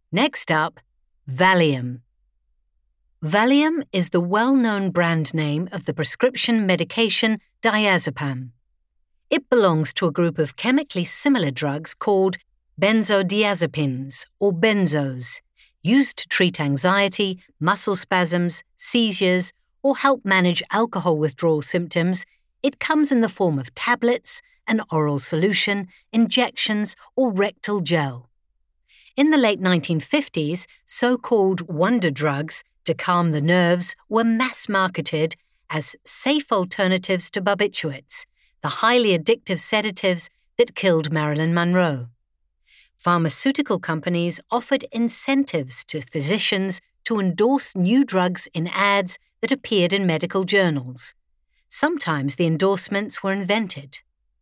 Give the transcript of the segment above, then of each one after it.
Next up, Valium. Valium is the well-known brand name of the prescription medication diazepam. It belongs to a group of chemically similar drugs called benzodiazepines, or benzos, used to treat anxiety, muscle spasms, seizures, or help manage alcohol withdrawal symptoms. It comes in the form of tablets, an oral solution, injections, or rectal gel. In the late 1950s, so-called wonder drugs to calm the nerves were mass-marketed as safe alternatives to barbiturates, the highly addictive sedatives that killed Marilyn Monroe. Pharmaceutical companies offered incentives to physicians to endorse new drugs in ads that appeared in medical journals. Sometimes the endorsements were invented.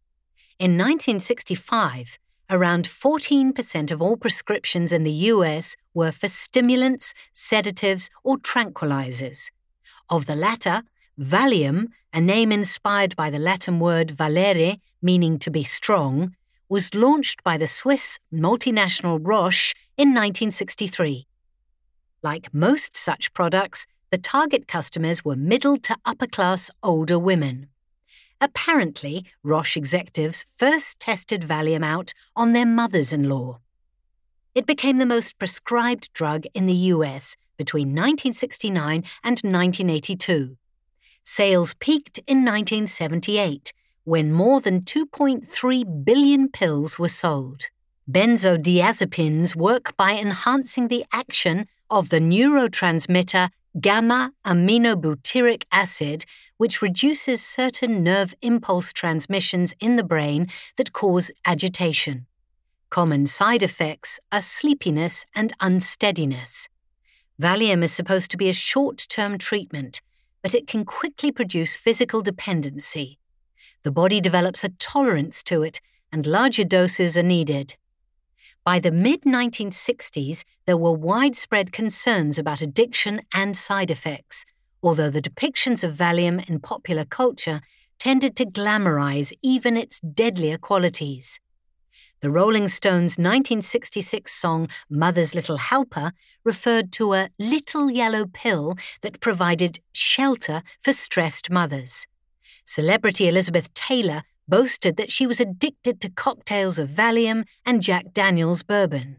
In 1965, around 14% of all prescriptions in the US were for stimulants, sedatives, or tranquilizers. Of the latter, Valium, a name inspired by the Latin word valere, meaning to be strong, was launched by the Swiss multinational Roche in 1963. Like most such products, the target customers were middle to upper-class older women. Apparently, Roche executives first tested Valium out on their mothers-in-law. It became the most prescribed drug in the US between 1969 and 1982. Sales peaked in 1978, when more than 2.3 billion pills were sold. Benzodiazepines work by enhancing the action of the neurotransmitter gamma-aminobutyric acid, which reduces certain nerve impulse transmissions in the brain that cause agitation. Common side effects are sleepiness and unsteadiness. Valium is supposed to be a short-term treatment, but it can quickly produce physical dependency. The body develops a tolerance to it, and larger doses are needed. By the mid-1960s, there were widespread concerns about addiction and side effects, although the depictions of Valium in popular culture tended to glamorize even its deadlier qualities. The Rolling Stones' 1966 song Mother's Little Helper referred to a little yellow pill that provided shelter for stressed mothers. Celebrity Elizabeth Taylor boasted that she was addicted to cocktails of Valium and Jack Daniel's bourbon.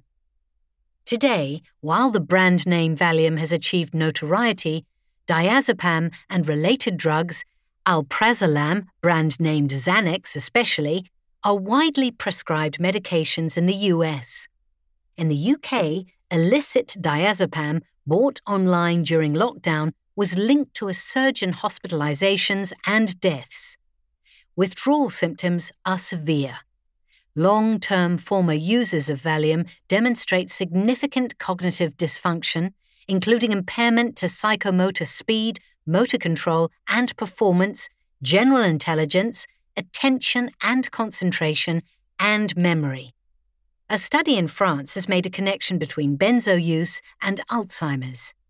Today, while the brand name Valium has achieved notoriety, diazepam and related drugs, alprazolam, brand named Xanax especially, are widely prescribed medications in the US. In the UK, illicit diazepam bought online during lockdown was linked to a surge in hospitalizations and deaths. Withdrawal symptoms are severe. Long-term former users of Valium demonstrate significant cognitive dysfunction, including impairment to psychomotor speed, motor control and performance, general intelligence, attention and concentration, and memory. A study in France has made a connection between benzo use and Alzheimer's.